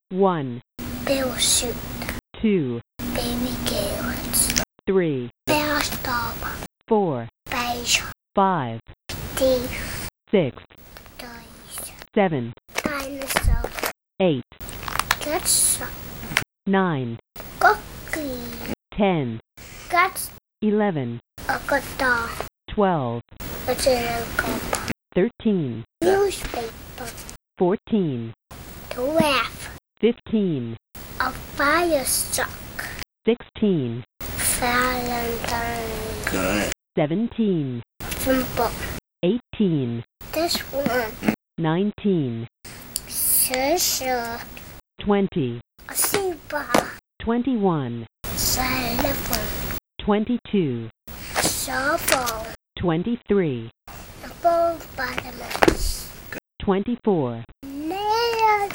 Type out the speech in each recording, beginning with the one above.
1, Bill suit. 2, Baby carrots. 3, Bear stop. 4, Beige. 5, Thief. 6, Dice. 7, Dinosaur. 8, Guts. 9, Cookie. 10, Guts. 11, A good dog. 12, What's in a cup? 13, Newspaper. 14, 12. 15, A fire truck. 16, Valentine. Good. 17, Simple. 18, This one. 19, Sure. 20, A zebra. 21, Xylophone. 22, Shovel. 23, The ball bottoms. 24, Nails.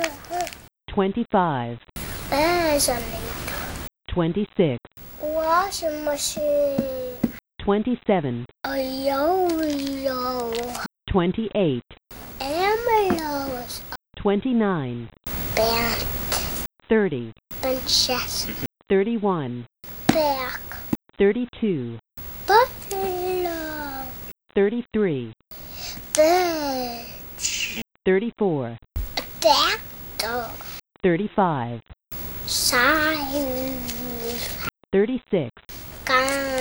25, Bears on it. 26, Washing machine. 27, A yo-yo. 28, Emeralds. 29, Band. 30, Princess. 31, Back. 32, Buffalo. 33, Bird. 34, Dactyl. 35, Sign. 36, Gun.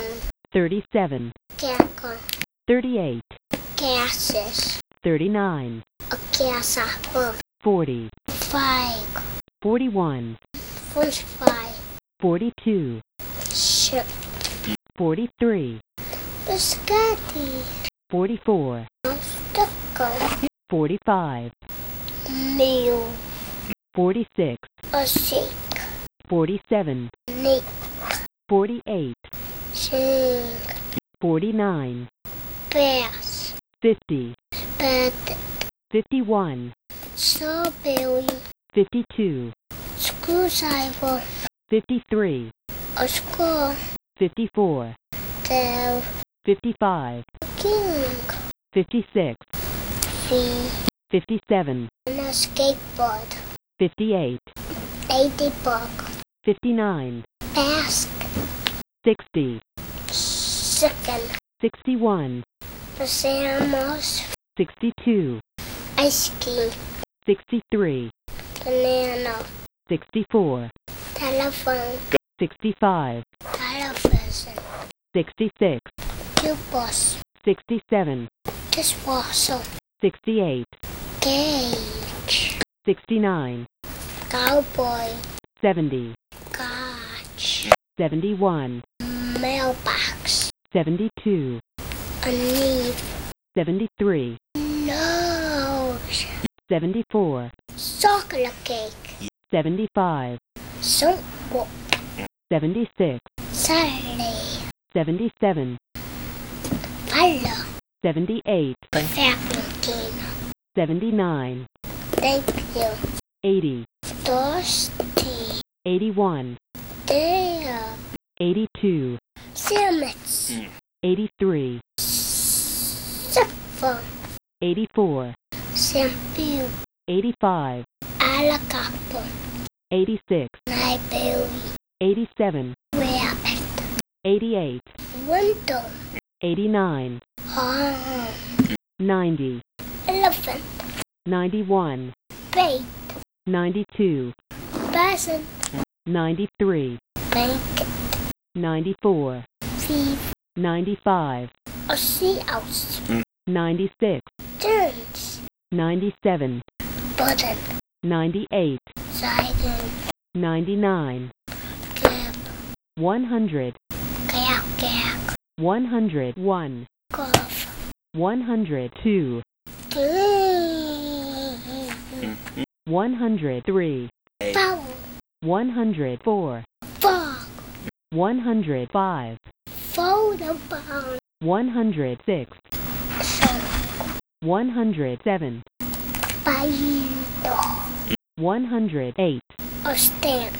37, Cackle. 38, Gases. 39, A gas apple. 40, 5. 41, French fry. 42, Ship. 43, Biscotti. 44, Stucco. 45, Meal. 46, A shake. 47, Nick. 48, Sing. 49, Bass. 50, Bed. 51, Strawberry. 52, Screwdriver. 53, A score. 54, Del. 55, King. 56, V. 57, And a skateboard. 58, 80 buck. 59, Ask. 60, Second. 61, Pajamas. 62, Ice cream. 63, Banana. 64, Telephone. 65, Television. 66, Cubus. 67, Dishwasher. 68, Gauge. 69, Cowboy. 70, Gauge. 71, Mailbox. 72, A leaf. 73, Nose. 74, Chocolate cake. 75, Soap book. 76, Saturday. 77, Follow. 78, Vacuum cleaner. 79, Thank you. 80, Thirsty. 81, There. 82, Sandwich. 83, Supper. 84, Shampoo. 85, Helicopter. 86, Library. 87, Rabbit. 88, Window. 89, Home. 90, Elephant. 91, Bait. 92, Person. 93, Blanket. 94, Thief. 95, A sea house. 96, Turns. 97, Button. 98, Siren. 99, Cab. 100, Kayak. 101, Golf. 102, 103, Foul. 104, Fog. 105, Photobomb. 106, 107, Burrito. 108, A stamp.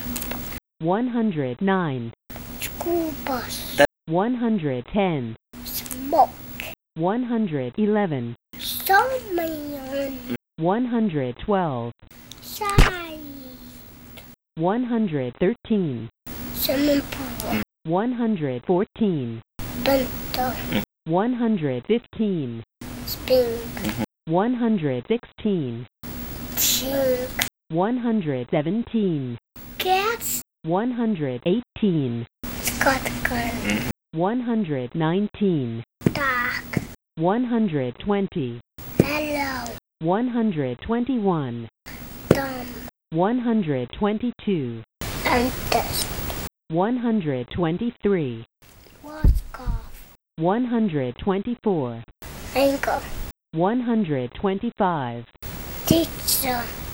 109, School bus. 110, Smoke. 111, Snowman. 112, Sign. 113, swimming pool, 114, bento, 115, spring, 116, sink, 117, cats, 118, shotgun, 119, dark, 120, yellow, 121, dumb, 122, and dust, 123, wash-off, 124, ankle, 125, teacher,